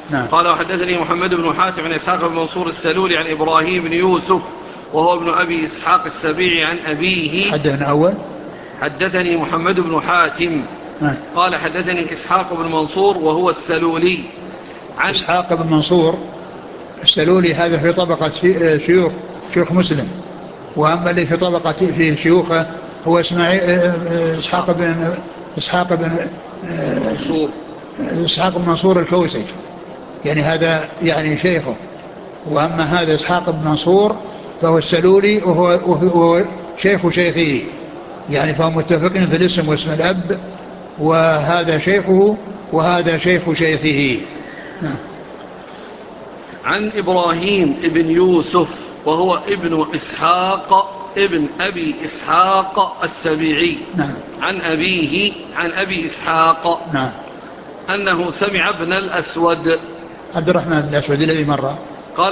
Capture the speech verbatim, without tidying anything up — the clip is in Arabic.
نعم. قال وحدثني محمد بن حاتم عن إسحاق بن منصور السلولي عن إبراهيم بن يوسف وهو ابن أبي إسحاق السبيعي عن أبيه. حدثنا أول حدثني محمد بن حاتم نعم. قال حدثني إسحاق بن منصور وهو السلولي عن إسحاق بن منصور السلولي هذا في طبقة شيوخ شيوخ مسلم، وأما اللي في طبقة في شيوخه هو اسماعيل إسحاق بن إسحاق بن منصور إسحاق بن منصور الكوسج، يعني هذا يعني شيخه. وأما هذا إسحاق بن منصور فهو السلولي وهو, وهو شيخ شيخه، يعني فهم متفقين في الاسم واسم الأب، وهذا شيخه وهذا شيخ شيخه. نعم. عن إبراهيم ابن يوسف وهو ابن إسحاق ابن أبي إسحاق السبيعي. نعم. عن أبيه عن أبي إسحاق. نعم. أنه سمع ابن الأسود عبد الرحمن بن الأسود الذي مر